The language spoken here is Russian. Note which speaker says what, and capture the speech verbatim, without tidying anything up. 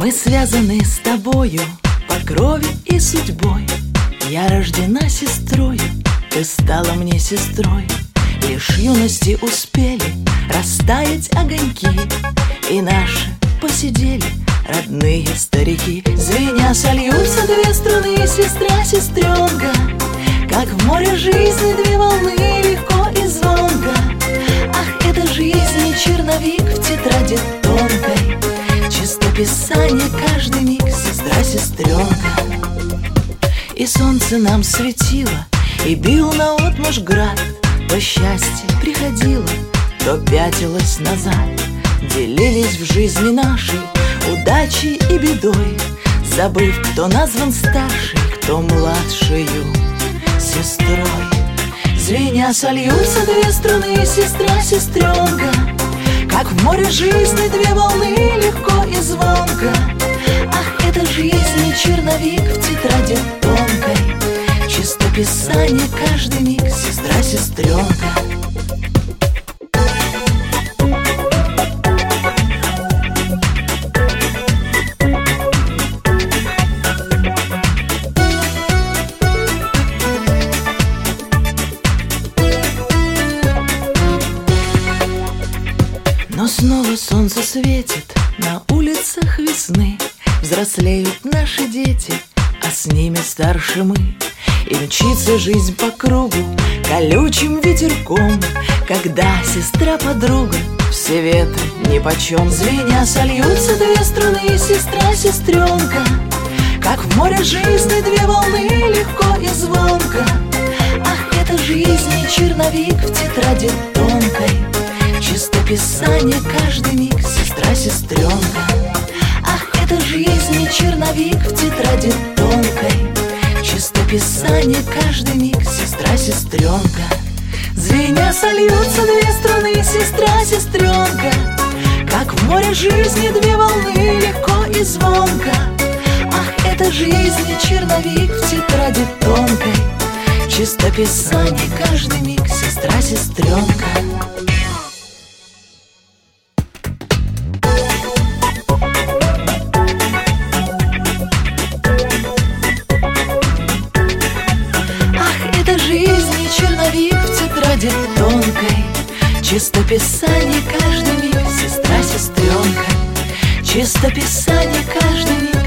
Speaker 1: Мы связаны с тобою по крови и судьбой. Я рождена сестрою, ты стала мне сестрой. Лишь юности успели растаять огоньки, и наши посидели родные старики. Звеня сольются две струны, сестра, сестренка, как в море жизни две волны, легко и звонко. Ах, это жизнь, черновик в тетради тонкой, чистописание каждый миг, сестра, сестренка. И солнце нам светило, и бил наотмашь град. То счастье приходило, то пятилось назад. Делились в жизни нашей удачей и бедой, забыв, кто назван старшей, кто младшею сестрой. Звеня сольются две струны, сестра, сестренка, как в море жизни две волны, легко и звонко. Ах, это жизнь, черновик в тетради тонкой, чистописание каждый миг, сестра, сестренка. Но снова солнце светит на улицах весны. Взрослеют наши дети, а с ними старше мы. И мчится жизнь по кругу колючим ветерком, когда сестра-подруга все ветры нипочем. Звеня сольются две струны, сестра, сестренка, как в море жизни две волны, легко и звонко. Ах, это жизнь, черновик в тетради тонкой, чистописание каждый миг, сестра, сестренка. Ах, это жизнь, черновик в тетради тонкой, чистописание каждый миг, сестра, сестренка. Звеня сольются две струны, сестра, сестренка, как в море жизни две волны, легко и звонко. Ах, это жизнь, черновик в тетради тонкой, чистописание каждый миг, сестра, сестренка. Черновик в тетради тонкой, чистописание каждый миг, сестра, сестренка, чистописание каждый миг,